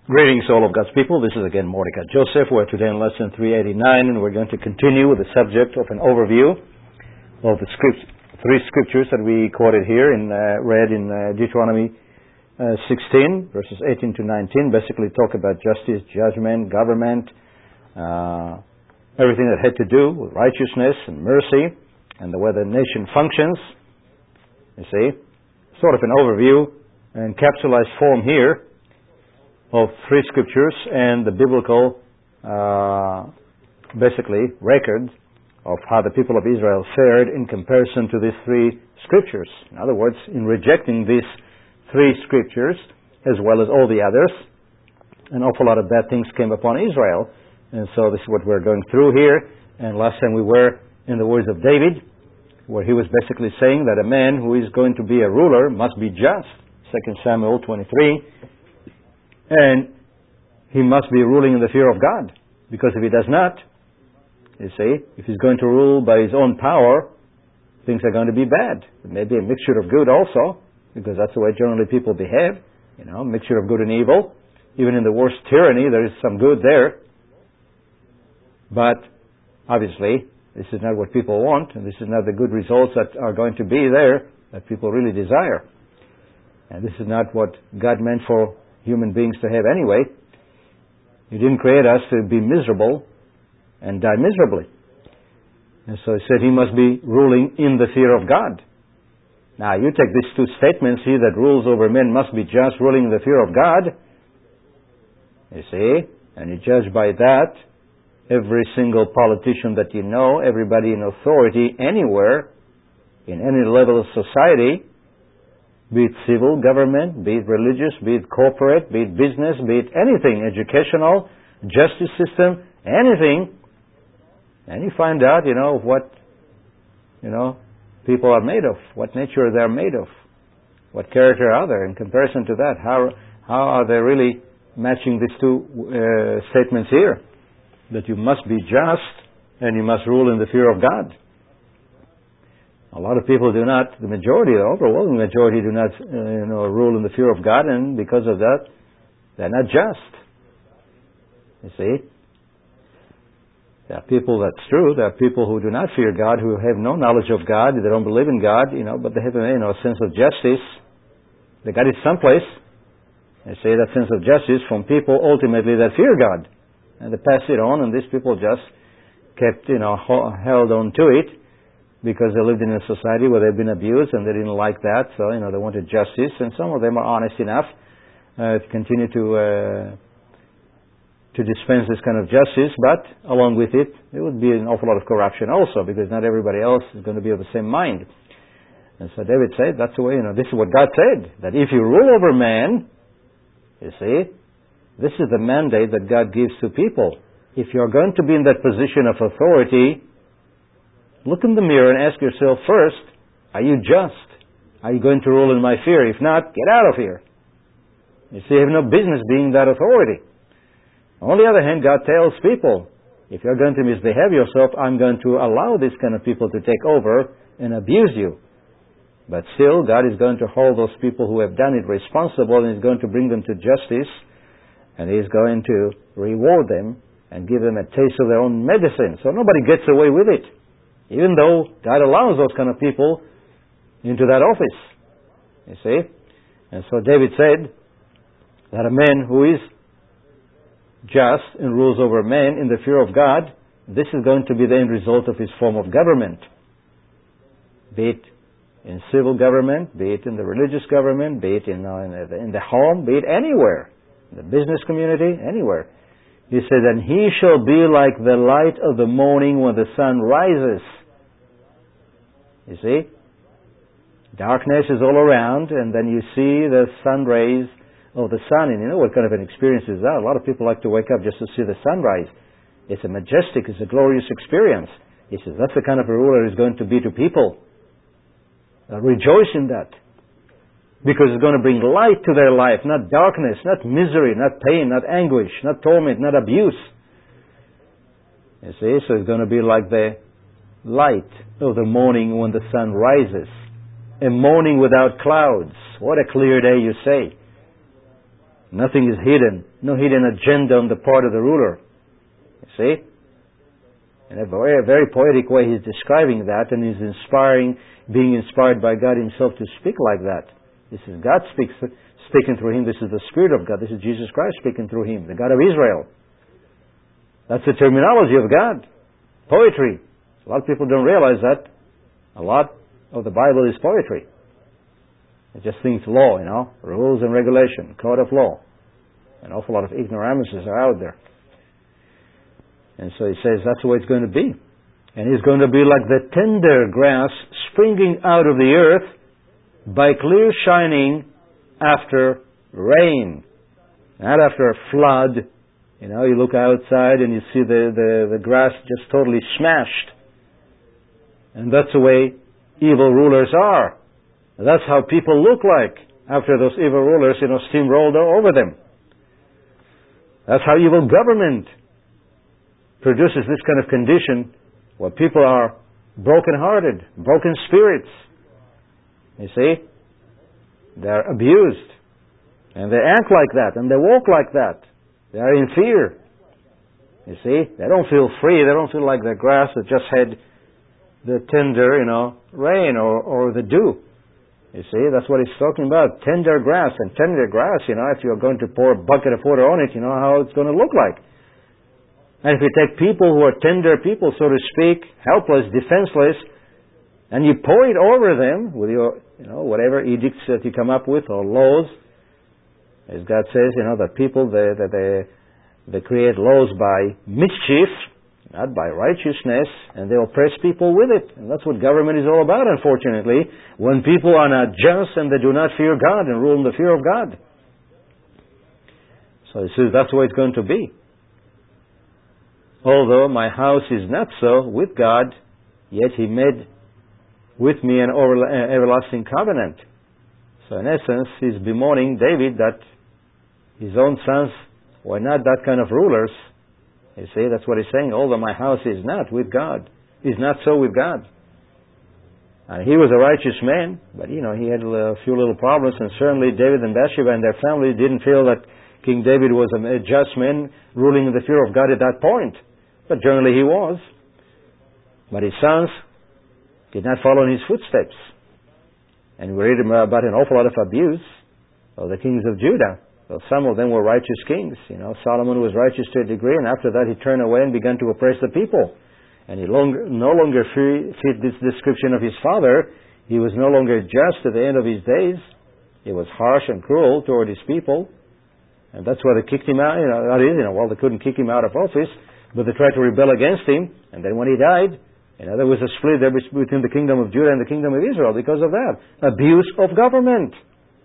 Greetings all of God's people. This is again Mordecai Joseph. We're today in lesson 389 and we're going to continue with the subject of an overview of the three scriptures that we quoted here read in Deuteronomy 16 verses 18 to 19. Basically talk about justice, judgment, government, everything that had to do with righteousness and mercy and the way the nation functions. You see, sort of an overview and capsulized form here of three scriptures and the biblical basically record of how the people of Israel fared in comparison to these three scriptures. In other words, in rejecting these three scriptures as well as all the others, an awful lot of bad things came upon Israel. And so this is what we're going through here. And last time we were in the words of David, where he was basically saying that a man who is going to be a ruler must be just. 2 Samuel 23. And he must be ruling in the fear of God. Because if he does not, you see, if he's going to rule by his own power, things are going to be bad. It may be a mixture of good also, because that's the way generally people behave. You know, mixture of good and evil. Even in the worst tyranny, there is some good there. But, obviously, this is not what people want, and this is not the good results that are going to be there that people really desire. And this is not what God meant for human beings to have anyway. He didn't create us to be miserable and die miserably. And so he said he must be ruling in the fear of God. Now you take these two statements, he that rules over men must be just, ruling in the fear of God. You see? And you judge by that every single politician that you know, everybody in authority anywhere, in any level of society, be it civil government, be it religious, be it corporate, be it business, be it anything, educational, justice system, anything. And you find out, what, people are made of, what nature they're made of, what character are they in comparison to that. How are they really matching these two statements here? That you must be just and you must rule in the fear of God. A lot of people do not, the majority, the overwhelming majority do not, rule in the fear of God, and because of that, they're not just. You see? There are people, that's true, there are people who do not fear God, who have no knowledge of God, they don't believe in God, but they have a sense of justice. They got it someplace. They say that sense of justice from people ultimately that fear God. And they pass it on, and these people just kept, held on to it, because they lived in a society where they've been abused and they didn't like that, so they wanted justice, and some of them are honest enough to continue to dispense this kind of justice, but along with it, there would be an awful lot of corruption also, because not everybody else is going to be of the same mind. And so David said, that's the way, this is what God said, that if you rule over man, you see, this is the mandate that God gives to people. If you're going to be in that position of authority, look in the mirror and ask yourself first, are you just? Are you going to rule in my fear? If not, get out of here. You see, you have no business being that authority. On the other hand, God tells people, if you're going to misbehave yourself, I'm going to allow these kind of people to take over and abuse you. But still, God is going to hold those people who have done it responsible, and He's going to bring them to justice, and He's going to reward them and give them a taste of their own medicine. So nobody gets away with it. Even though God allows those kind of people into that office. You see? And so David said that a man who is just and rules over men in the fear of God, this is going to be the end result of his form of government. Be it in civil government, be it in the religious government, be it in the home, be it anywhere, in the business community, anywhere. He said, and he shall be like the light of the morning when the sun rises. You see? Darkness is all around, and then you see the sun rays of the sun, and you know what kind of an experience is that? A lot of people like to wake up just to see the sunrise. It's a majestic, it's a glorious experience. He says, that's the kind of a ruler he's going to be to people. Rejoice in that. Because it's going to bring light to their life, not darkness, not misery, not pain, not anguish, not torment, not abuse. You see, so it's going to be like the light of the morning when the sun rises. A morning without clouds. What a clear day, you say. Nothing is hidden. No hidden agenda on the part of the ruler. You see? In a very poetic way, he's describing that, and he's being inspired by God himself to speak like that. This is God speaking through him. This is the Spirit of God. This is Jesus Christ speaking through him, the God of Israel. That's the terminology of God. Poetry. A lot of people don't realize that. A lot of the Bible is poetry. It just thinks law, rules and regulation, code of law. An awful lot of ignoramuses are out there. And so he says that's the way it's going to be. And it's going to be like the tender grass springing out of the earth by clear shining after rain. Not after a flood. You look outside and you see the grass just totally smashed. And that's the way evil rulers are. That's how people look like after those evil rulers, steamrolled over them. That's how evil government produces this kind of condition where people are broken-hearted, broken spirits. You see? They're abused. And they act like that, and they walk like that. They are in fear. You see? They don't feel free. They don't feel like the grass that just had the tender, rain or the dew. You see? That's what he's talking about. Tender grass. And tender grass, if you're going to pour a bucket of water on it, you know how it's going to look like. And if you take people who are tender people, so to speak, helpless, defenseless, and you pour it over them with your, whatever edicts that you come up with or laws, as God says, the people, they create laws by mischief, not by righteousness, and they oppress people with it. And that's what government is all about, unfortunately, when people are not just and they do not fear God and rule in the fear of God. So he says that's the way it's going to be. Although my house is not so with God, yet he made with me an everlasting covenant. So in essence, he's bemoaning David that his own sons were not that kind of rulers. You see, that's what he's saying. Although my house is not with God, is not so with God. And he was a righteous man, but he had a few little problems, and certainly David and Bathsheba and their family didn't feel that King David was a just man ruling in the fear of God at that point. But generally he was. But his sons did not follow in his footsteps. And we read about an awful lot of abuse of the kings of Judah. Well, some of them were righteous kings. Solomon was righteous to a degree, and after that he turned away and began to oppress the people. And he no longer fit this description of his father. He was no longer just at the end of his days. He was harsh and cruel toward his people. And that's why they kicked him out. They couldn't kick him out of office, but they tried to rebel against him. And then when he died, there was a split there between the kingdom of Judah and the kingdom of Israel because of that. Abuse of government.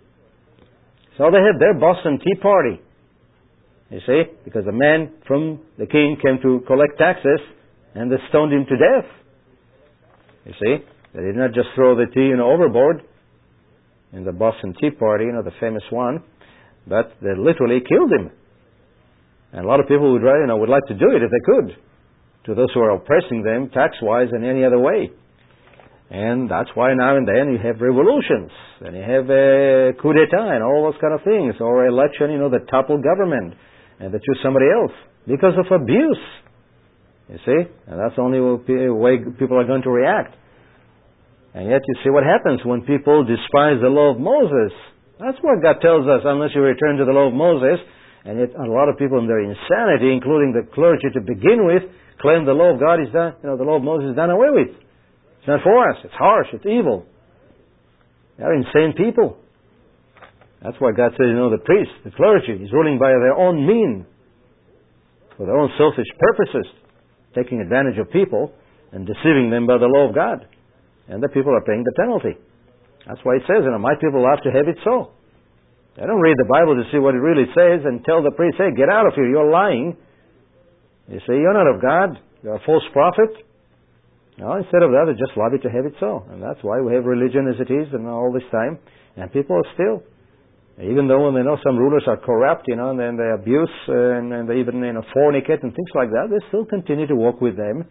So they had their Boston Tea Party. You see? Because a man from the king came to collect taxes and they stoned him to death. You see? They did not just throw the tea overboard in the Boston Tea Party, the famous one, but they literally killed him. And a lot of people would like to do it if they could, to those who are oppressing them tax-wise and any other way. And that's why now and then you have revolutions, and you have a coup d'etat and all those kind of things, or election, that topple government and they choose somebody else because of abuse. You see? And that's the only way people are going to react. And yet you see what happens when people despise the law of Moses. That's what God tells us, unless you return to the law of Moses. And yet a lot of people in their insanity, including the clergy to begin with, claim the law of God is done, the law of Moses is done away with. It's not for us. It's harsh. It's evil. They're insane people. That's why God says, the priest, the clergy, is ruling by their own mean, for their own selfish purposes, taking advantage of people and deceiving them by the law of God. And the people are paying the penalty. That's why it says, my people have to have it so. They don't read the Bible to see what it really says and tell the priest, hey, get out of here, you're lying. You say, you're not of God, you're a false prophet. No, instead of that, they just love it to have it so. And that's why we have religion as it is and all this time. And people are still, even though when they know some rulers are corrupt, and then they abuse and they even fornicate and things like that, they still continue to walk with them.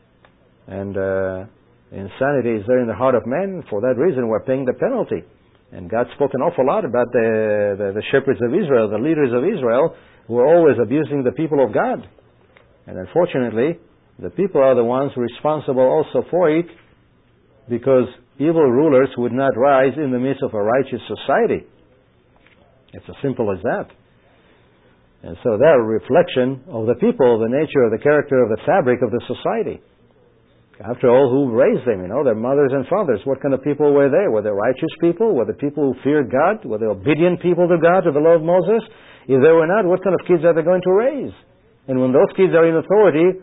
And insanity is there in the heart of man. For that reason, we're paying the penalty. And God spoke an awful lot about the shepherds of Israel, the leaders of Israel, who were always abusing the people of God. And unfortunately, the people are the ones responsible also for it, because evil rulers would not rise in the midst of a righteous society. It's as simple as that. And so they're a reflection of the people, the nature, of the character, of the fabric of the society. After all, who raised them? Their mothers and fathers. What kind of people were they? Were they righteous people? Were they people who feared God? Were they obedient people to God, to the law of Moses? If they were not, what kind of kids are they going to raise? And when those kids are in authority,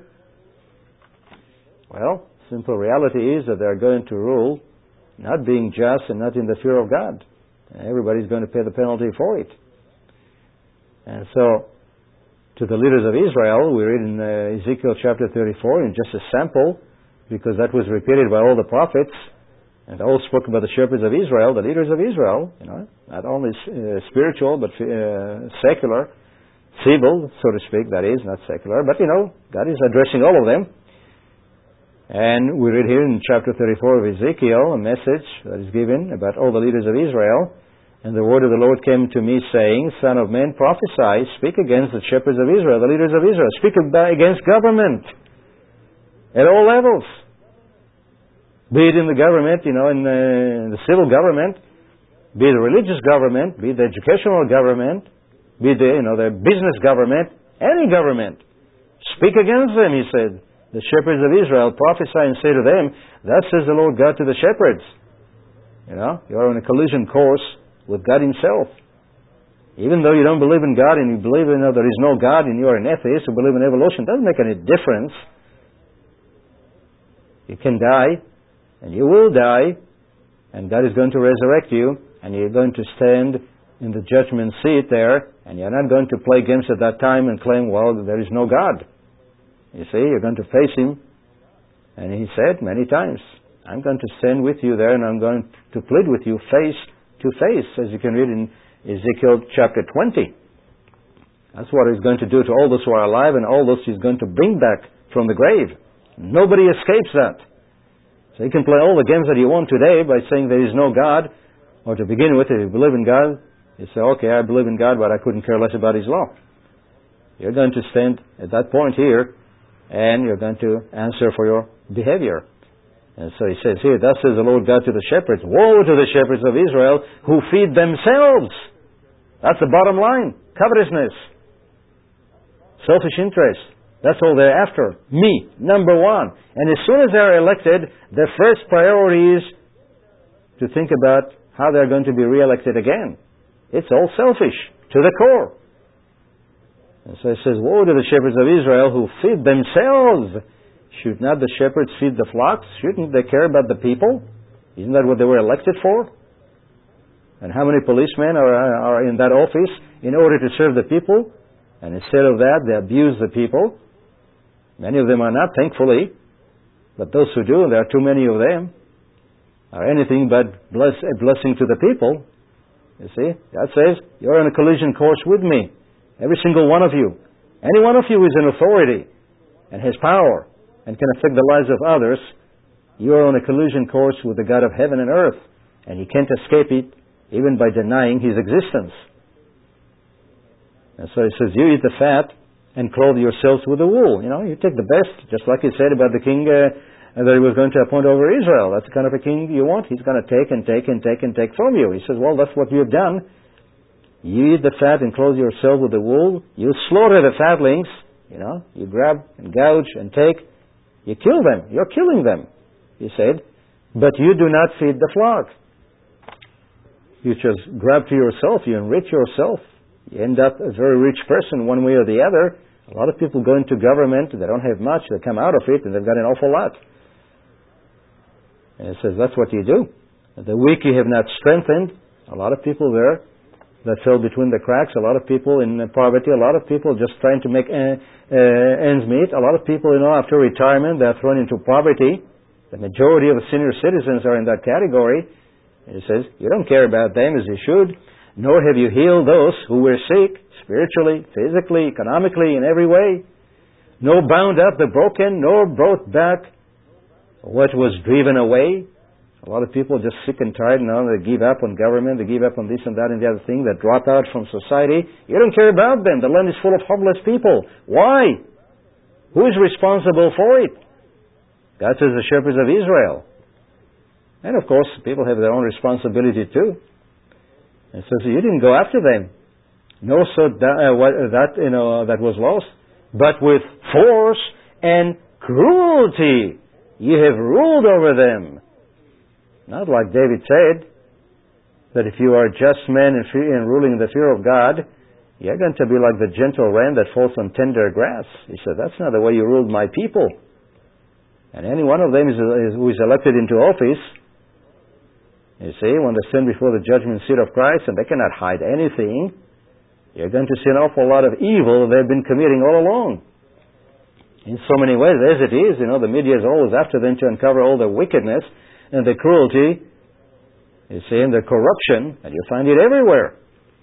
well, simple reality is that they're going to rule not being just and not in the fear of God. And everybody's going to pay the penalty for it. And so, to the leaders of Israel, we read in Ezekiel chapter 34, in just a sample, because that was repeated by all the prophets, and they all spoke about the shepherds of Israel, the leaders of Israel, not only spiritual, but secular, civil, so to speak, that is, not secular, but God is addressing all of them. And we read here in chapter 34 of Ezekiel a message that is given about all the leaders of Israel. And the word of the Lord came to me, saying, Son of man, prophesy, speak against the shepherds of Israel, the leaders of Israel. Speak against government at all levels. Be it in the government, in the civil government, be it the religious government, be it the educational government, be it the business government, any government. Speak against them, he said. The shepherds of Israel, prophesy and say to them, Thus says the Lord God to the shepherds. You're on a collision course with God Himself. Even though you don't believe in God and you believe there is no God and you're an atheist who believe in evolution, it doesn't make any difference. You can die, and you will die, and God is going to resurrect you, and you're going to stand in the judgment seat there, and you're not going to play games at that time and claim, well, there is no God. You see, you're going to face Him. And He said many times, I'm going to stand with you there, and I'm going to plead with you face to face, as you can read in Ezekiel chapter 20. That's what He's going to do to all those who are alive, and all those He's going to bring back from the grave. Nobody escapes that. So you can play all the games that you want today by saying there is no God, or to begin with, if you believe in God, you say, okay, I believe in God, but I couldn't care less about His law. You're going to stand at that point here, and you're going to answer for your behavior. And so He says here, Thus says the Lord God to the shepherds, Woe to the shepherds of Israel who feed themselves. That's the bottom line. Covetousness. Selfish interest. That's all they're after. Me, number one. And as soon as they're elected, their first priority is to think about how they're going to be re-elected again. It's all selfish, to the core. And so it says, Woe to the shepherds of Israel who feed themselves. Should not the shepherds feed the flocks? Shouldn't they care about the people? Isn't that what they were elected for? And how many policemen are in that office in order to serve the people? And instead of that, they abuse the people. Many of them are not, thankfully. But those who do, and there are too many of them, are anything but a blessing to the people. You see? God says, you're on a collision course with me. Every single one of you. Any one of you who is in authority and has power and can affect the lives of others, you are on a collision course with the God of heaven and earth. And you can't escape it even by denying His existence. And so He says, you eat the fat and clothe yourselves with the wool. You take the best, just like He said about the king that He was going to appoint over Israel. That's the kind of a king you want. He's going to take and take and take and take from you. He says, well, that's what you've done. You eat the fat and clothe yourself with the wool. You slaughter the fatlings. You grab and gouge and take. You kill them. You're killing them, He said. But you do not feed the flock. You just grab to yourself. You enrich yourself. You end up a very rich person one way or the other. A lot of people go into government, they don't have much, they come out of it, and they've got an awful lot. And it says, that's what you do. The weak you have not strengthened. A lot of people there that fell between the cracks, a lot of people in poverty, a lot of people just trying to make ends meet. A lot of people, after retirement, they're thrown into poverty. The majority of the senior citizens are in that category. And it says, you don't care about them as you should, nor have you healed those who were sick, spiritually, physically, economically, in every way, nor bound up the broken, nor brought back what was driven away. A lot of people just sick and tired now. They give up on government. They give up on this and that and the other thing. They drop out from society. You don't care about them. The land is full of homeless people. Why? Who is responsible for it? God says the shepherds of Israel. And of course, people have their own responsibility too. And so you didn't go after them. No, so that was lost. But with force and cruelty, you have ruled over them. Not like David said, that if you are a just man and ruling in the fear of God, you're going to be like the gentle wren that falls on tender grass. He said, that's not the way you ruled my people. And any one of them who is elected into office, you see, when they stand before the judgment seat of Christ and they cannot hide anything, you're going to see an awful lot of evil they've been committing all along. In so many ways, as it is, the media is always after them to uncover all their wickedness and the cruelty, you see, and the corruption, and you find it everywhere.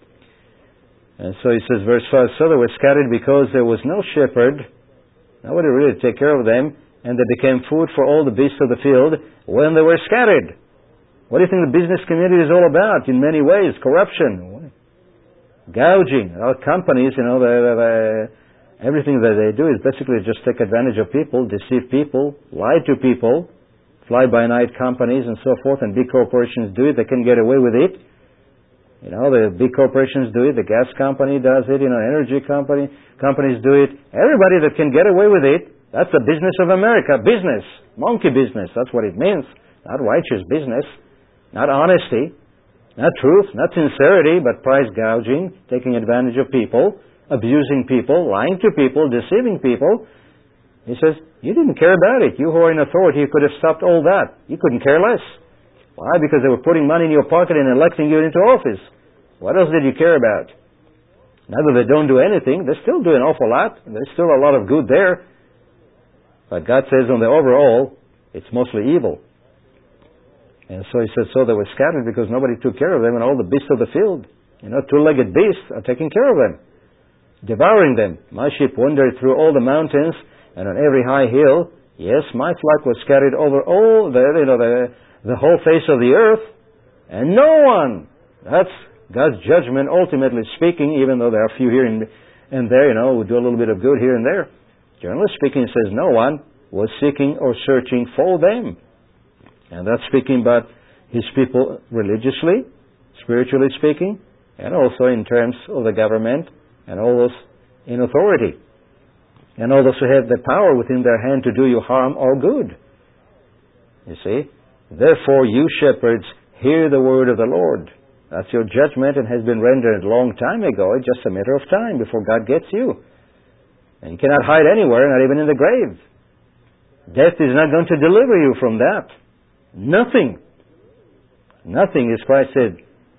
And so he says, verse 5, so they were scattered because there was no shepherd, nobody really to take care of them, and they became food for all the beasts of the field when they were scattered. What do you think the business community is all about? In many ways, corruption, gouging. Our companies, everything that they do is basically just take advantage of people, deceive people, lie to people, fly-by-night companies and so forth, and big corporations do it. They can get away with it. The big corporations do it. The gas company does it. Energy companies do it. Everybody that can get away with it, that's the business of America. Business. Monkey business. That's what it means. Not righteous business. Not honesty. Not truth. Not sincerity, but price gouging, taking advantage of people, abusing people, lying to people, deceiving people. He says, you didn't care about it. You who are in authority, you could have stopped all that. You couldn't care less. Why? Because they were putting money in your pocket and electing you into office. What else did you care about? Now that they don't do anything, they still do an awful lot. There's still a lot of good there. But God says on the overall, it's mostly evil. And so he says, so they were scattered because nobody took care of them, and all the beasts of the field, two-legged beasts are taking care of them, devouring them. My sheep wandered through all the mountains and on every high hill. Yes, my flock was scattered over all the whole face of the earth, and no one. That's God's judgment, ultimately speaking, even though there are a few here and there, who do a little bit of good here and there. Generally speaking, it says no one was seeking or searching for them. And that's speaking about His people religiously, spiritually speaking, and also in terms of the government and all those in authority. And all those who have the power within their hand to do you harm or good. You see? Therefore, you shepherds, hear the word of the Lord. That's your judgment and has been rendered a long time ago. It's just a matter of time before God gets you. And you cannot hide anywhere, not even in the grave. Death is not going to deliver you from that. Nothing. Nothing, as Christ said,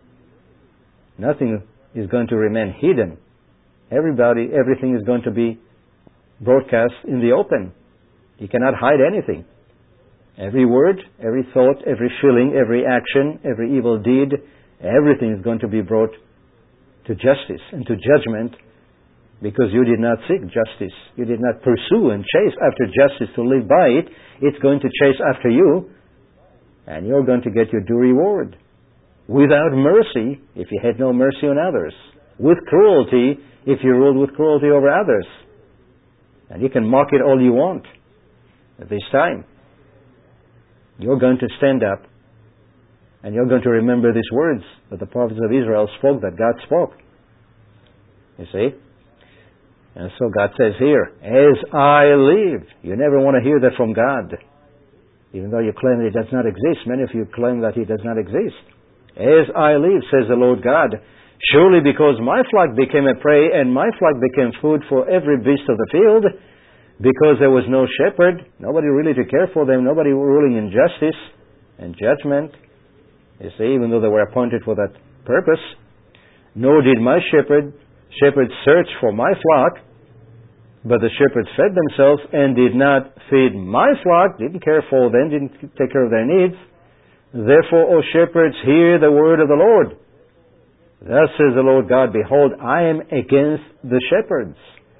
nothing is going to remain hidden. Everything is going to be broadcast in the open. You cannot hide anything. Every word, every thought, every feeling, every action, every evil deed, everything is going to be brought to justice and to judgment, because you did not seek justice. You did not pursue and chase after justice to live by it. It's going to chase after you, and you're going to get your due reward. Without mercy, if you had no mercy on others. With cruelty, if you ruled with cruelty over others. And you can mock it all you want at this time. You're going to stand up, and you're going to remember these words that the prophets of Israel spoke, that God spoke. You see? And so God says here, as I live. You never want to hear that from God. Even though you claim that He does not exist. Many of you claim that He does not exist. As I live, says the Lord God, surely because my flock became a prey and my flock became food for every beast of the field, because there was no shepherd, nobody really to care for them, nobody ruling in justice and judgment, you see, even though they were appointed for that purpose, nor did my shepherds search for my flock, but the shepherds fed themselves and did not feed my flock, didn't care for them, didn't take care of their needs. Therefore, O shepherds, hear the word of the Lord. Thus says the Lord God, behold, I am against the shepherds,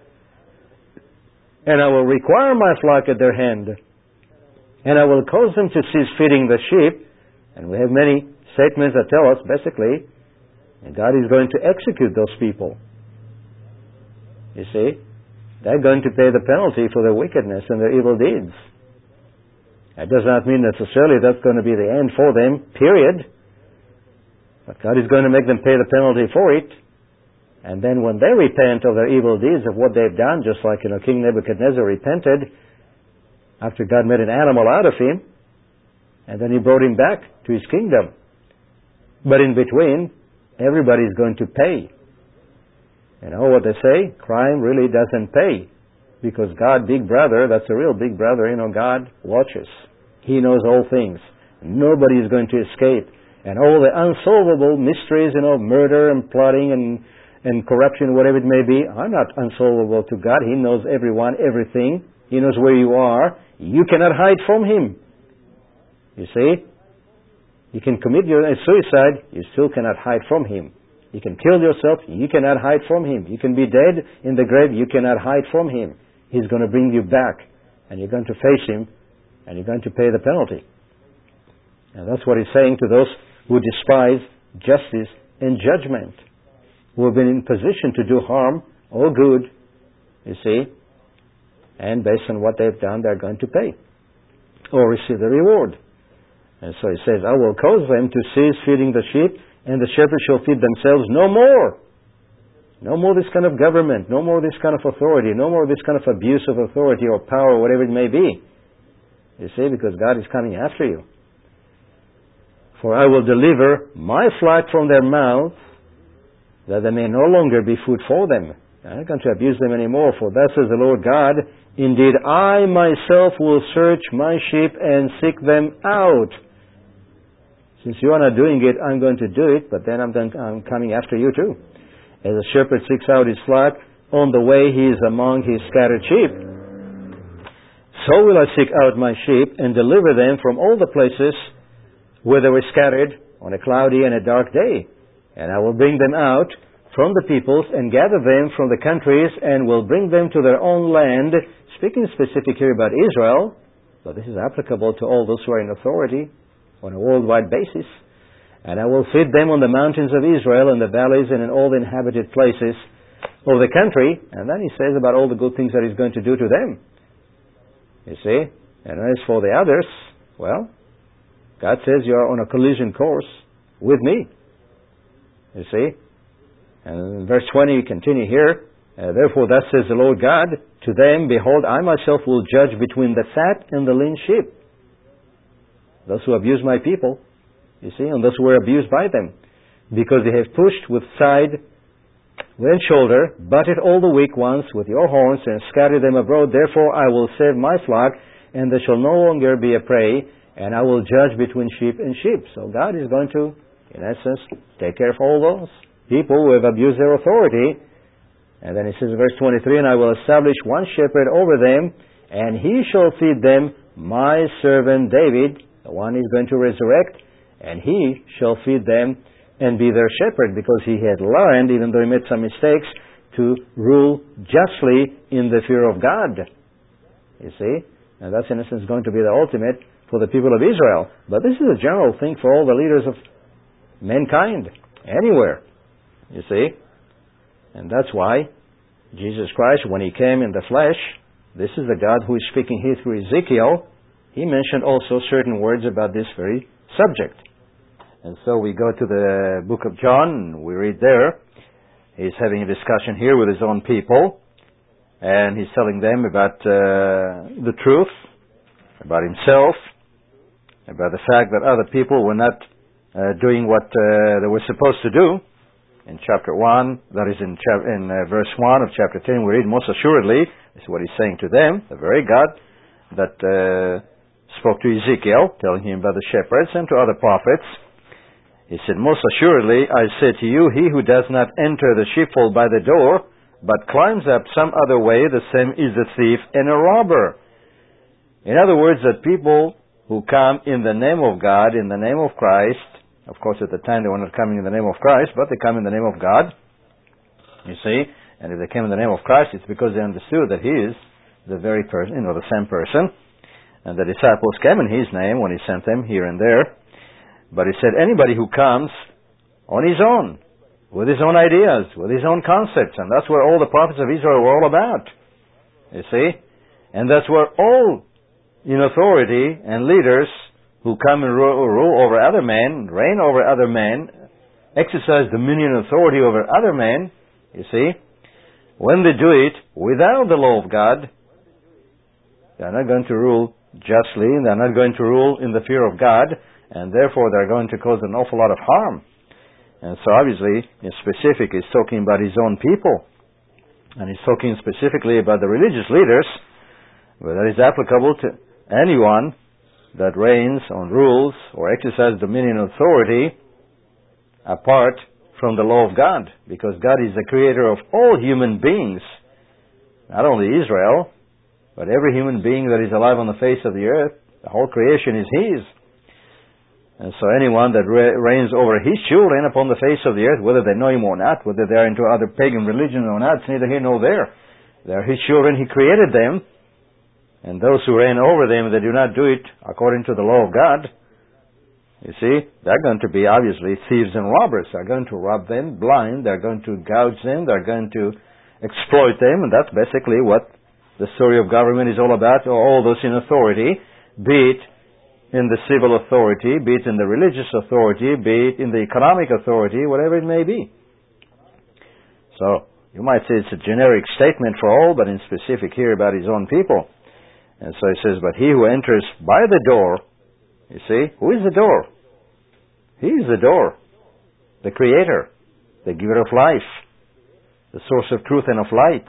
and I will require my flock at their hand, and I will cause them to cease feeding the sheep, And we have many statements that tell us, basically, that God is going to execute those people. You see? They're going to pay the penalty for their wickedness and their evil deeds. That does not mean necessarily that's going to be the end for them, period. But God is going to make them pay the penalty for it. And then when they repent of their evil deeds, of what they've done, just like King Nebuchadnezzar repented after God made an animal out of him, and then he brought him back to his kingdom. But in between, everybody is going to pay. You know what they say? Crime really doesn't pay. Because God, Big Brother, that's a real Big Brother, God watches. He knows all things. Nobody is going to escape. And all the unsolvable mysteries, murder and plotting and corruption, whatever it may be, are not unsolvable to God. He knows everyone, everything. He knows where you are. You cannot hide from Him. You see? You can commit suicide, you still cannot hide from Him. You can kill yourself, you cannot hide from Him. You can be dead in the grave, you cannot hide from Him. He's going to bring you back, and you're going to face Him, and you're going to pay the penalty. And that's what He's saying to those who despise justice and judgment, who have been in position to do harm or good, you see, and based on what they've done, they're going to pay or receive the reward. And so He says, I will cause them to cease feeding the sheep, and the shepherds shall feed themselves no more. No more this kind of government, no more this kind of authority, no more this kind of abuse of authority or power, whatever it may be. You see, because God is coming after you. For I will deliver my flock from their mouth, that they may no longer be food for them. I'm not going to abuse them anymore, for thus says the Lord God, indeed I myself will search my sheep and seek them out. Since you are not doing it, I'm going to do it, but then I'm coming after you too. As a shepherd seeks out his flock on the way he is among his scattered sheep, so will I seek out my sheep and deliver them from all the places where they were scattered on a cloudy and a dark day. And I will bring them out from the peoples and gather them from the countries and will bring them to their own land. Speaking specific here about Israel, but this is applicable to all those who are in authority on a worldwide basis. And I will feed them on the mountains of Israel, in the valleys, and in all the inhabited places of the country. And then He says about all the good things that He's going to do to them. You see? And as for the others, well, God says you are on a collision course with me. You see? And in verse 20, you continue here. Therefore, thus says the Lord God, to them, behold, I myself will judge between the fat and the lean sheep. Those who abuse my people, you see, and those who were abused by them, because they have pushed with side, with shoulder, butted all the weak ones with your horns, and scattered them abroad. Therefore I will save my flock, and they shall no longer be a prey, and I will judge between sheep and sheep. So God is going to, in essence, take care of all those people who have abused their authority. And then He says in verse 23, and I will establish one shepherd over them, and he shall feed them, my servant David, the one He's going to resurrect, and he shall feed them and be their shepherd, because he had learned, even though he made some mistakes, to rule justly in the fear of God. You see? And that's in essence going to be the ultimate for the people of Israel. But this is a general thing for all the leaders of mankind, anywhere. You see? And that's why Jesus Christ, when He came in the flesh, this is the God who is speaking here through Ezekiel. He mentioned also certain words about this very subject. And so we go to the book of John, and we read there. He's having a discussion here with His own people, and He's telling them about the truth, about Himself, about the fact that other people were not doing what they were supposed to do. In chapter 1, that is in verse 1 of chapter 10, we read, most assuredly, this is what He's saying to them, the very God that spoke to Ezekiel, telling him about the shepherds, and to other prophets. He said, most assuredly, I say to you, he who does not enter the sheepfold by the door, but climbs up some other way, the same is a thief and a robber. In other words, that people who come in the name of God, in the name of Christ, of course at the time they were not coming in the name of Christ, but they come in the name of God, you see, and if they came in the name of Christ, it's because they understood that He is the very person, the same person, and the disciples came in His name when He sent them here and there. But he said anybody who comes on his own, with his own ideas, with his own concepts, and that's where all the prophets of Israel were all about. You see? And that's where all in authority and leaders who come and rule over other men, reign over other men, exercise dominion and authority over other men, you see, when they do it without the law of God, they're not going to rule justly, and they're not going to rule in the fear of God, and therefore they're going to cause an awful lot of harm. And so obviously, in specific, he's talking about his own people. And he's talking specifically about the religious leaders, but that is applicable to anyone that reigns on rules or exercises dominion and authority apart from the law of God. Because God is the creator of all human beings, not only Israel, but every human being that is alive on the face of the earth. The whole creation is His. And so anyone that reigns over His children upon the face of the earth, whether they know Him or not, whether they're into other pagan religions or not, it's neither here nor there. They're His children. He created them. And those who reign over them, they do not do it according to the law of God. You see, they're going to be obviously thieves and robbers. They're going to rob them blind. They're going to gouge them. They're going to exploit them. And that's basically what the story of government is all about. All those in authority, be it in the civil authority, be it in the religious authority, be it in the economic authority, whatever it may be. So, you might say it's a generic statement for all, but in specific here about His own people. And so he says, but he who enters by the door, you see, who is the door? He is the door, the Creator, the giver of life, the source of truth and of light.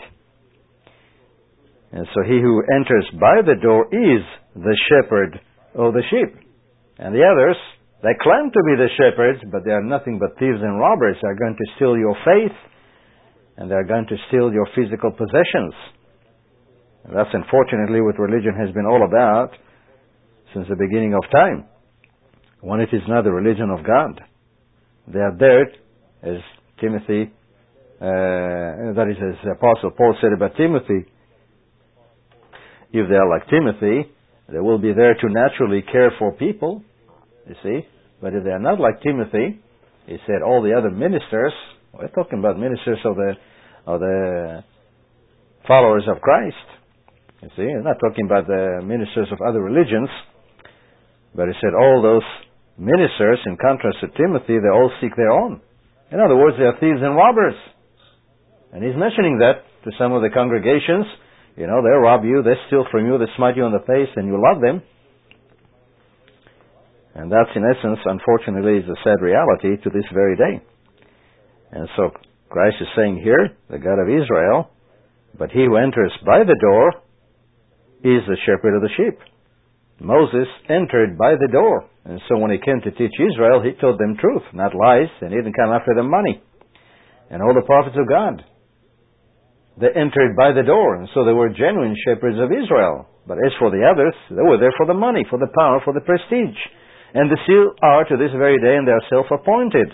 And so he who enters by the door is the shepherd of the sheep. And the others, they claim to be the shepherds, but they are nothing but thieves and robbers. They are going to steal your faith, and they are going to steal your physical possessions. And that's unfortunately what religion has been all about since the beginning of time, when it is not the religion of God. They are there, as Timothy, that is as Apostle Paul said about Timothy, if they are like Timothy, they will be there to naturally care for people, you see. But if they are not like Timothy, he said all the other ministers, we're talking about ministers of the followers of Christ, you see. We're not talking about the ministers of other religions, but he said all those ministers, in contrast to Timothy, they all seek their own. In other words, they are thieves and robbers. And he's mentioning that to some of the congregations. You know, they rob you, they steal from you, they smite you on the face, and you love them. And that's, in essence, unfortunately, is the sad reality to this very day. And so, Christ is saying here, the God of Israel, but he who enters by the door is the shepherd of the sheep. Moses entered by the door. And so when he came to teach Israel, he told them truth, not lies, and he didn't come after them money. And all the prophets of God, they entered by the door, and so they were genuine shepherds of Israel. But as for the others, they were there for the money, for the power, for the prestige. And they still are to this very day, and they are self-appointed.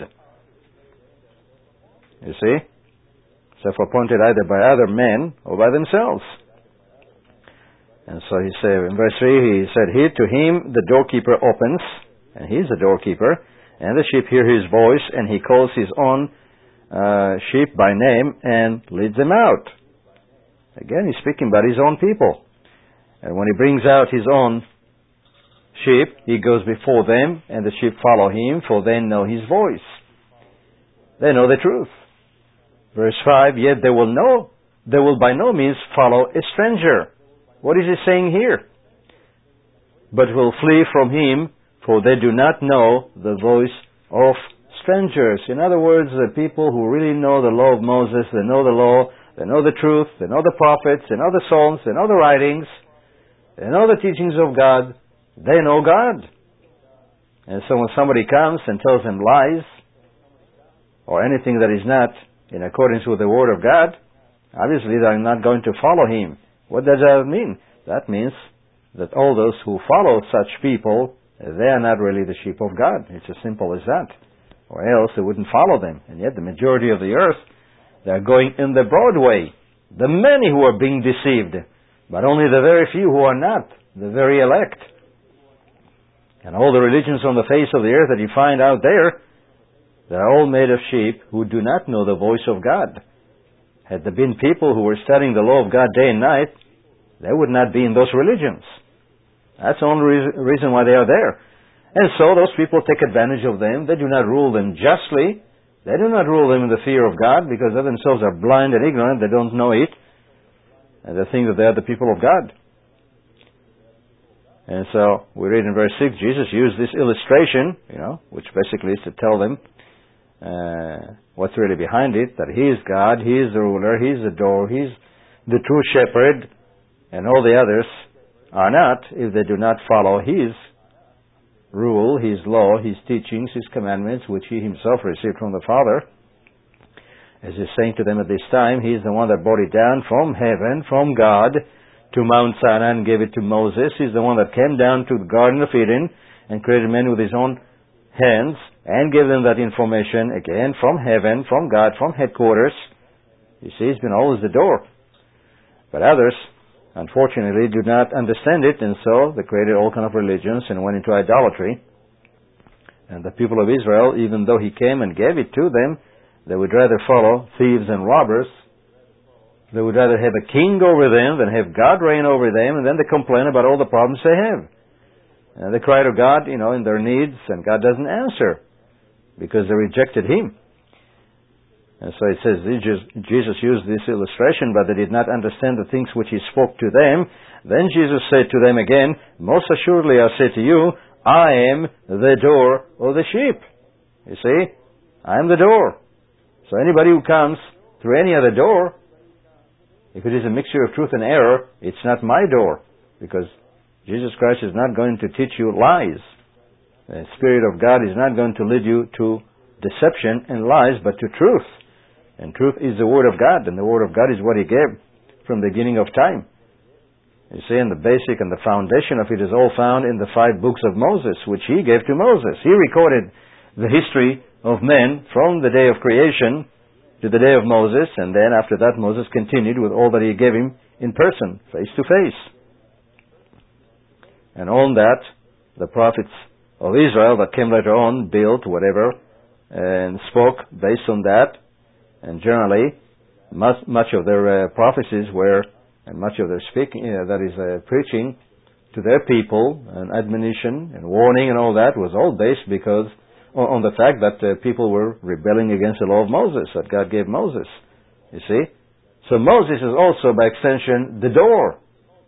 You see? Self-appointed either by other men or by themselves. And so he said, in verse 3, he said, to him the doorkeeper opens, and he's the doorkeeper, and the sheep hear his voice, and he calls his own sheep by name and leads them out. Again, he's speaking about his own people. And when he brings out his own sheep, he goes before them, and the sheep follow him, for they know his voice. They know the truth. Verse 5, yet they will by no means follow a stranger. What is he saying here? But will flee from him, for they do not know the voice of strangers. In other words, the people who really know the law of Moses, they know the law, they know the truth, they know the prophets, they know the Psalms, they know the writings, they know the teachings of God, they know God. And so when somebody comes and tells them lies, or anything that is not in accordance with the Word of God, obviously they're not going to follow him. What does that mean? That means that all those who follow such people, they are not really the sheep of God. It's as simple as that. Or else they wouldn't follow them. And yet the majority of the earth, they're going in the broad way. The many who are being deceived, but only the very few who are not, the very elect. And all the religions on the face of the earth that you find out there, they're all made of sheep who do not know the voice of God. Had there been people who were studying the law of God day and night, they would not be in those religions. That's the only reason why they are there. And so those people take advantage of them. They do not rule them justly. They do not rule them in the fear of God, because they themselves are blind and ignorant. They don't know it. And they think that they are the people of God. And so we read in verse 6, Jesus used this illustration, which basically is to tell them what's really behind it, that He is God, He is the ruler, He is the door, He's the true shepherd, and all the others are not if they do not follow His rule, His law, His teachings, His commandments, which He Himself received from the Father. As He's saying to them at this time, He is the one that brought it down from heaven, from God, to Mount Sinai and gave it to Moses. He's the one that came down to the Garden of Eden and created men with His own hands and gave them that information, again, from heaven, from God, from headquarters. You see, He's been always the door. But others, unfortunately, do not understand it, and so they created all kinds of religions and went into idolatry. And the people of Israel, even though He came and gave it to them, they would rather follow thieves and robbers. They would rather have a king over them than have God reign over them, and then they complain about all the problems they have. And they cry to God, in their needs, and God doesn't answer because they rejected Him. And so it says, Jesus used this illustration, but they did not understand the things which He spoke to them. Then Jesus said to them again, most assuredly I say to you, I am the door of the sheep. You see, I am the door. So anybody who comes through any other door, if it is a mixture of truth and error, it's not my door, because Jesus Christ is not going to teach you lies. The Spirit of God is not going to lead you to deception and lies, but to truth. And truth is the Word of God, and the Word of God is what He gave from the beginning of time. You see, and the basic and the foundation of it is all found in the 5 books of Moses, which He gave to Moses. He recorded the history of men from the day of creation to the day of Moses, and then after that Moses continued with all that He gave him in person, face to face. And on that, the prophets of Israel that came later on built whatever and spoke based on that. And generally, much of their prophecies were, and much of their speaking, preaching to their people, and admonition and warning and all that was all based on the fact that people were rebelling against the law of Moses that God gave Moses. You see? So Moses is also, by extension, the door.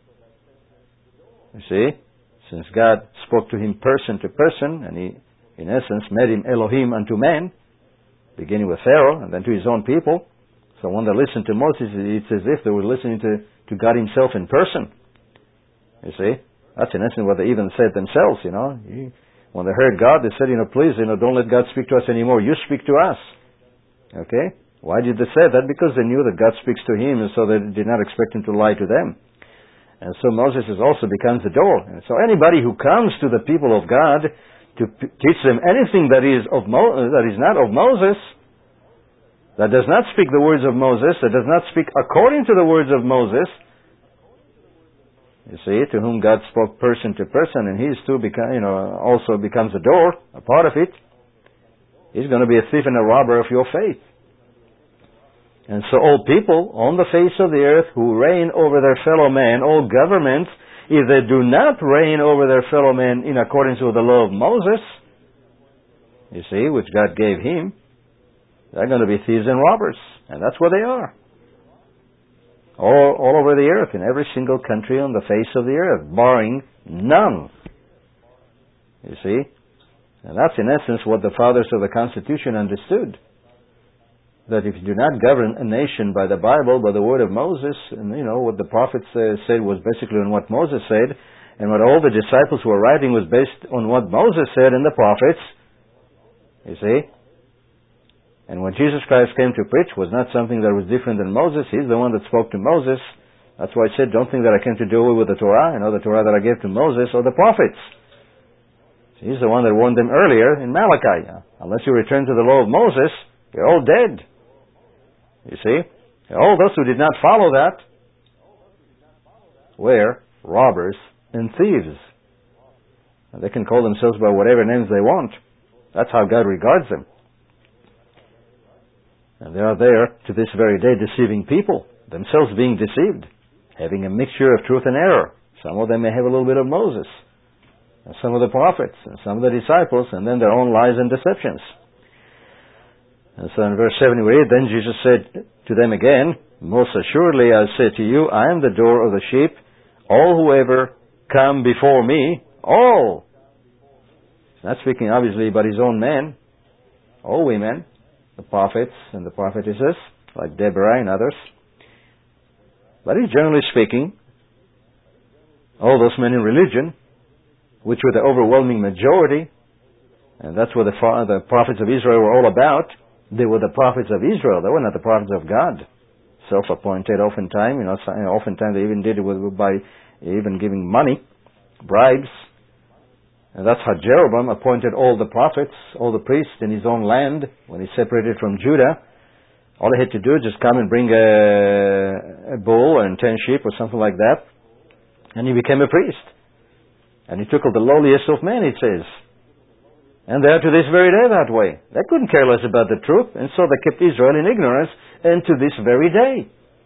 You see? Since God spoke to him person to person, and He, in essence, made him Elohim unto man, beginning with Pharaoh and then to his own people. So when they listened to Moses, it's as if they were listening to God Himself in person. You see? That's in essence what they even said themselves, When they heard God, they said, please, don't let God speak to us anymore. You speak to us. Okay? Why did they say that? Because they knew that God speaks to Him, and so they did not expect Him to lie to them. And so Moses also becomes the door. And so anybody who comes to the people of God to teach them anything that is not of Moses, that does not speak the words of Moses, that does not speak according to the words of Moses, you see, to whom God spoke person to person, and He too also becomes a door, a part of it. He's going to be a thief and a robber of your faith. And so all people on the face of the earth who reign over their fellow man, all governments, if they do not reign over their fellow men in accordance with the law of Moses, you see, which God gave him, they're going to be thieves and robbers. And that's what they are. All over the earth, in every single country on the face of the earth, barring none. You see? And that's in essence what the fathers of the Constitution understood. That if you do not govern a nation by the Bible, by the word of Moses, and what the prophets said was basically on what Moses said, and what all the disciples were writing was based on what Moses said and the prophets, you see? And when Jesus Christ came to preach was not something that was different than Moses. He's the one that spoke to Moses. That's why I said, don't think that I came to do away with the Torah, the Torah that I gave to Moses or the prophets. He's the one that warned them earlier in Malachi. Unless you return to the law of Moses, you're all dead. You see? All those who did not follow that were robbers and thieves. They can call themselves by whatever names they want. That's how God regards them. And they are there to this very day deceiving people, themselves being deceived, having a mixture of truth and error. Some of them may have a little bit of Moses, and some of the prophets, and some of the disciples, and then their own lies and deceptions. And so in verse 7 we read, Then Jesus said to them again, Most assuredly I say to you, I am the door of the sheep. All who ever come before me, all. Not speaking obviously about his own men, all women, the prophets and the prophetesses, like Deborah and others. But he's generally speaking, all those men in religion, which were the overwhelming majority, and that's what the prophets of Israel were all about. They were the prophets of Israel. They were not the prophets of God. Self-appointed oftentimes. Oftentimes they even did it by even giving money, bribes. And that's how Jeroboam appointed all the prophets, all the priests in his own land when he separated from Judah. All he had to do is just come and bring a bull and 10 sheep or something like that, and he became a priest. And he took the lowliest of men, it says. And they are to this very day that way. They couldn't care less about the truth, and so they kept Israel in ignorance, and to this very day.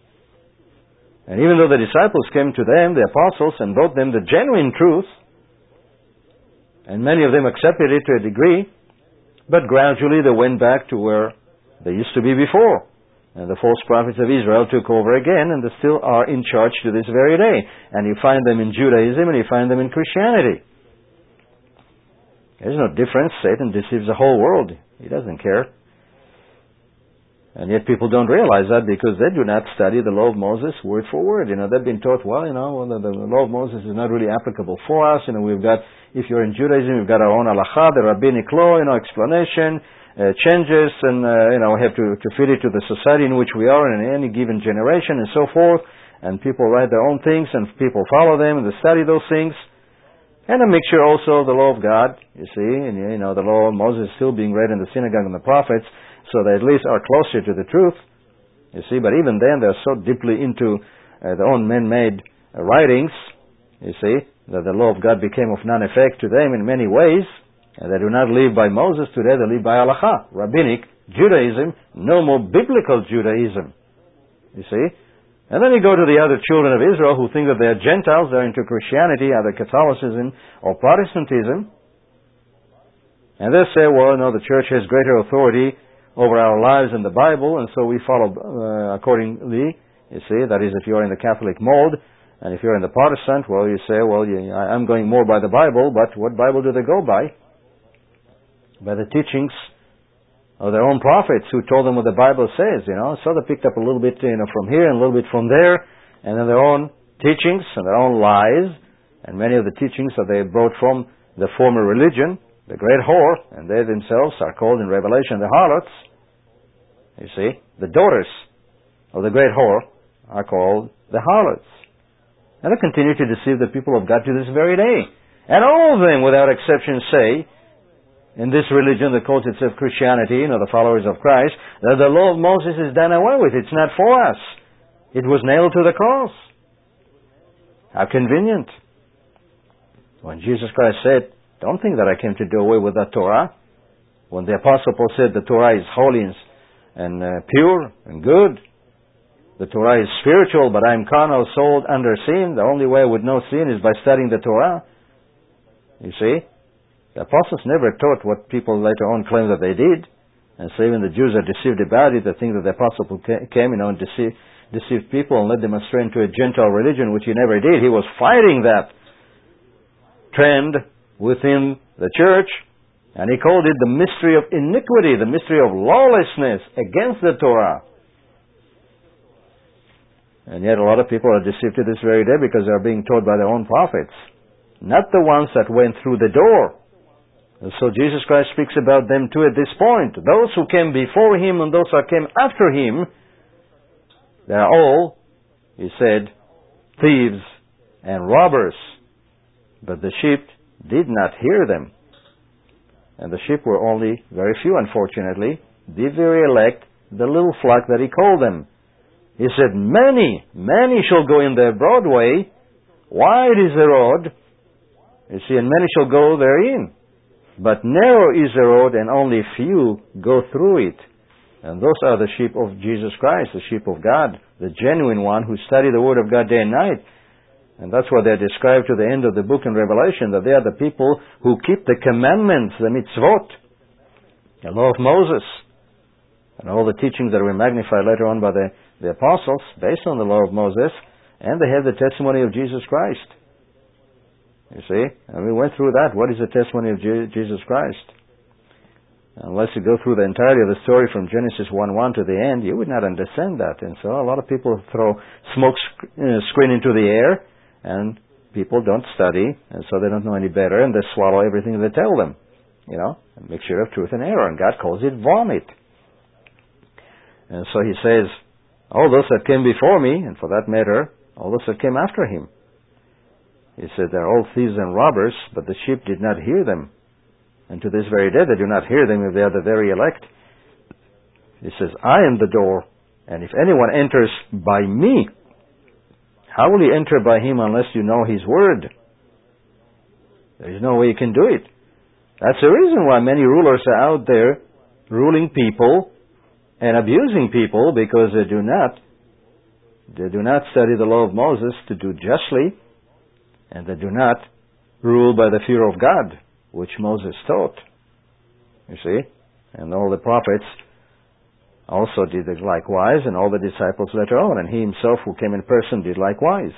And even though the disciples came to them, the apostles, and brought them the genuine truth, and many of them accepted it to a degree, but gradually they went back to where they used to be before. And the false prophets of Israel took over again, and they still are in charge to this very day. And you find them in Judaism, and you find them in Christianity. There's no difference. Satan deceives the whole world. He doesn't care. And yet people don't realize that because they do not study the law of Moses word for word. They've been taught, the law of Moses is not really applicable for us. We've got, if you're in Judaism, we've got our own halakha, the rabbinic law, explanation, changes, and, we have to fit it to the society in which we are in any given generation and so forth. And people write their own things, and people follow them, and they study those things. And a mixture also of the law of God, you see, and the law of Moses is still being read in the synagogue and the prophets, so they at least are closer to the truth, you see, but even then they're so deeply into their own man-made writings, you see, that the law of God became of none effect to them in many ways, and they do not live by Moses today, they live by halakha, rabbinic, Judaism, no more biblical Judaism, you see. And then you go to the other children of Israel who think that they're Gentiles, they're into Christianity, either Catholicism or Protestantism. And they say, the church has greater authority over our lives than the Bible, and so we follow accordingly. You see, that is if you're in the Catholic mold, and if you're in the Protestant, you say, I'm going more by the Bible, but what Bible do they go by? By the teachings of their own prophets who told them what the Bible says, So they picked up a little bit, from here and a little bit from there, and then their own teachings and their own lies, and many of the teachings that they brought from the former religion, the great whore, and they themselves are called in Revelation the harlots. You see, the daughters of the great whore are called the harlots. And they continue to deceive the people of God to this very day. And all of them, without exception, say, in this religion that calls itself Christianity, the followers of Christ, that the law of Moses is done away with. It's not for us. It was nailed to the cross. How convenient. When Jesus Christ said, don't think that I came to do away with the Torah. When the Apostle Paul said the Torah is holy and pure and good, the Torah is spiritual, but I am carnal, sold under sin. The only way I would know sin is by studying the Torah. You see? The apostles never taught what people later on claim that they did. And so even the Jews are deceived about it. They think that the apostle came, and deceived people and led them astray into a Gentile religion, which he never did. He was fighting that trend within the church, and he called it the mystery of iniquity, the mystery of lawlessness against the Torah. And yet a lot of people are deceived to this very day because they are being taught by their own prophets, not the ones that went through the door. And so Jesus Christ speaks about them too at this point. Those who came before him and those who came after him, they are all, he said, thieves and robbers. But the sheep did not hear them. And the sheep were only very few, unfortunately, the very elect, the little flock that he called them. He said, many shall go in the broad way. Wide is the road, You see, and many shall go therein. But narrow is the road, and only few go through it. And those are the sheep of Jesus Christ, the sheep of God, the genuine one who study the Word of God day and night. And that's what they're described to the end of the book in Revelation, that they are the people who keep the commandments, the mitzvot, the law of Moses, and all the teachings that were magnified later on by the apostles, based on the law of Moses, and they have the testimony of Jesus Christ. You see? And we went through that. What is the testimony of Jesus Christ? Unless you go through the entirety of the story from Genesis 1:1 to the end, you would not understand that. And so a lot of people throw smoke screen into the air, and people don't study, and so they don't know any better, and they swallow everything they tell them. You know, a mixture of truth and error, and God calls it vomit. And so He says, all those that came before me, and for that matter, all those that came after Him, He said, they're all thieves and robbers, but the sheep did not hear them. And to this very day they do not hear them if they are the very elect. He says, I am the door, and if anyone enters by me, how will you enter by him unless you know His word? There is no way you can do it. That's the reason why many rulers are out there ruling people and abusing people, because they do not study the law of Moses to do justly, and they do not rule by the fear of God, which Moses taught. You see? And all the prophets also did likewise, and all the disciples later on, and He Himself, who came in person, did likewise.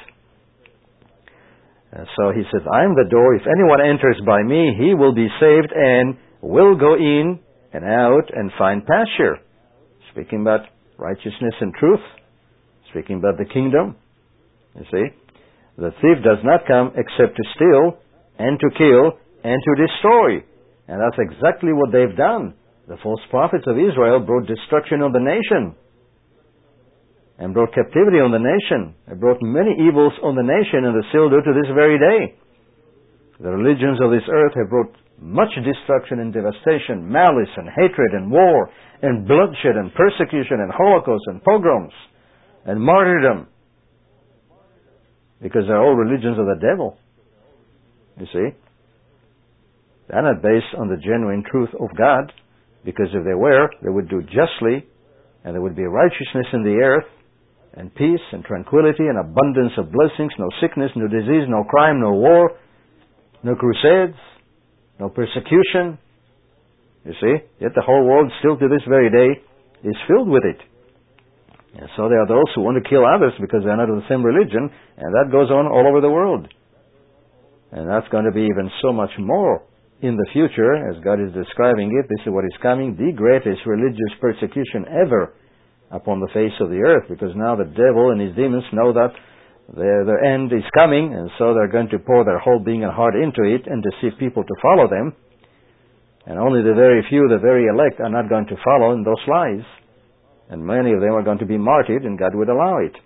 And so He says, I am the door. If anyone enters by me, he will be saved and will go in and out and find pasture. Speaking about righteousness and truth. Speaking about the kingdom. You see? The thief does not come except to steal and to kill and to destroy. And that's exactly what they've done. The false prophets of Israel brought destruction on the nation and brought captivity on the nation. They brought many evils on the nation, and they still do to this very day. The religions of this earth have brought much destruction and devastation, malice and hatred and war and bloodshed and persecution and holocaust and pogroms and martyrdom, because they're all religions of the devil. You see? They're not based on the genuine truth of God, because if they were, they would do justly, and there would be righteousness in the earth, and peace and tranquility and abundance of blessings, no sickness, no disease, no crime, no war, no crusades, no persecution. You see? Yet the whole world still to this very day is filled with it. And so there are those who want to kill others because they are not of the same religion, and that goes on all over the world. And that's going to be even so much more in the future, as God is describing it. This is what is coming, the greatest religious persecution ever upon the face of the earth, because now the devil and his demons know that their end is coming, and so they're going to pour their whole being and heart into it and deceive people to follow them. And only the very few, the very elect, are not going to follow in those lies. And many of them are going to be martyred, and God would allow it.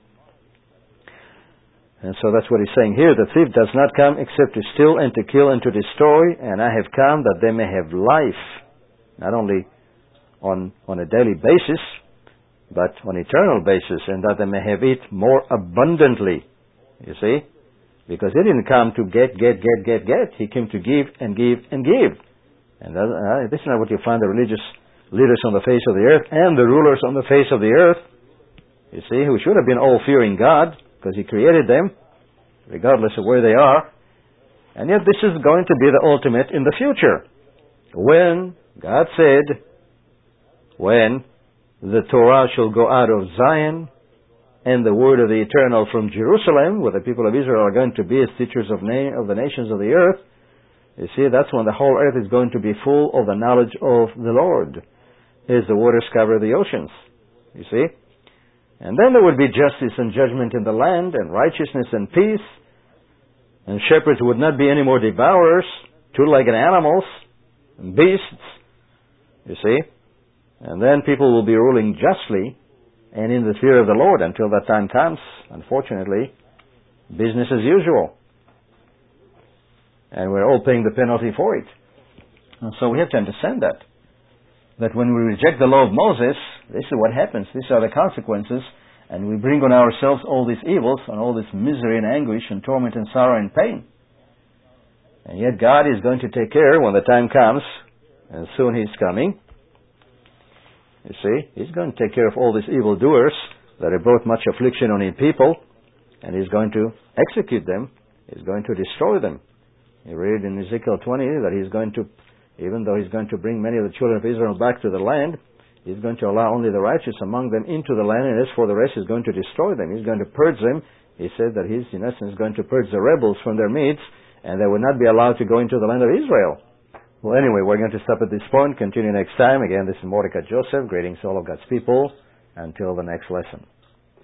And so that's what He's saying here. The thief does not come except to steal and to kill and to destroy, and I have come that they may have life, not only on a daily basis, but on eternal basis, and that they may have it more abundantly. You see? Because He didn't come to get. He came to give and give and give. And this is not what you find the religious leaders on the face of the earth and the rulers on the face of the earth, you see, who should have been all fearing God, because He created them, regardless of where they are. And yet this is going to be the ultimate in the future. When God said, when the Torah shall go out of Zion, and the word of the Eternal from Jerusalem, where the people of Israel are going to be as teachers of the nations of the earth, you see, that's when the whole earth is going to be full of the knowledge of the Lord, as the waters cover the oceans. You see? And then there would be justice and judgment in the land, and righteousness and peace, and shepherds would not be any more devourers, two-legged animals, and beasts, you see. And then people will be ruling justly and in the fear of the Lord until that time comes. Unfortunately, business as usual. And we're all paying the penalty for it. And so we have to understand that when we reject the law of Moses, this is what happens. These are the consequences. And we bring on ourselves all these evils, and all this misery and anguish and torment and sorrow and pain. And yet God is going to take care when the time comes, and soon He's coming. You see, He's going to take care of all these evildoers that have brought much affliction on His people, and He's going to execute them. He's going to destroy them. You read in Ezekiel 20 that He's going to, even though He's going to bring many of the children of Israel back to the land, He's going to allow only the righteous among them into the land, and as for the rest, He's going to destroy them. He's going to purge them. He said that He's, in essence, going to purge the rebels from their midst, and they will not be allowed to go into the land of Israel. Well, anyway, we're going to stop at this point, continue next time. Again, this is Mordecai Joseph. Greetings to all of God's people. Until the next lesson.